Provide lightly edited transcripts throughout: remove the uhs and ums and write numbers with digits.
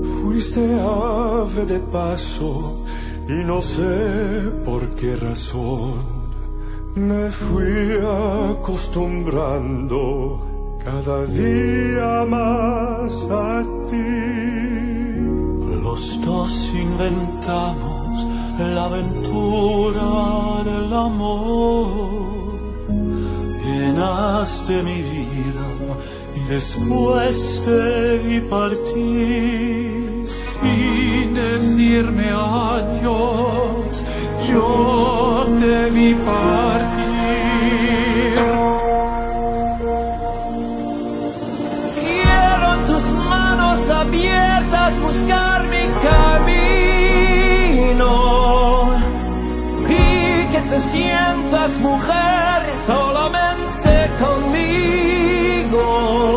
Fuiste ave de paso y no sé por qué razón me fui acostumbrando cada día más a ti. Los dos inventamos la aventura del amor. Llenaste mi vida y después te vi partir. Sin decirme adiós, yo te vi partir. Quiero en tus manos abiertas buscar mi camino y que te sientas mujer solamente conmigo.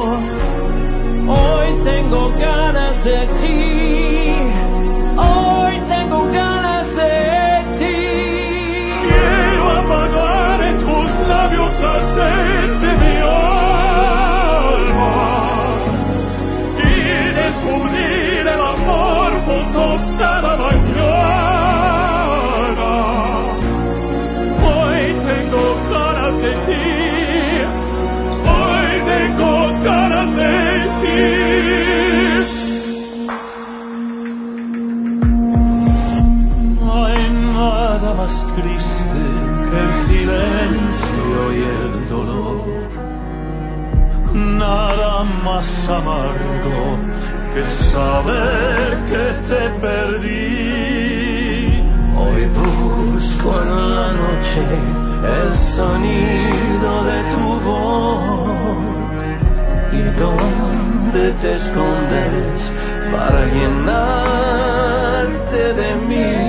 Hoy tengo ganas de ti. Hoy tengo ganas de ti. Quiero apagar en tus labios la sed de mi alma y descubrir el amor juntos cada mañana. Hoy tengo ganas de ti. Hoy tengo ganas de ti. Más triste que el silencio y el dolor, nada más amargo que saber que te perdí. Hoy busco en la noche el sonido de tu voz y dónde te escondes para llenarte de mí.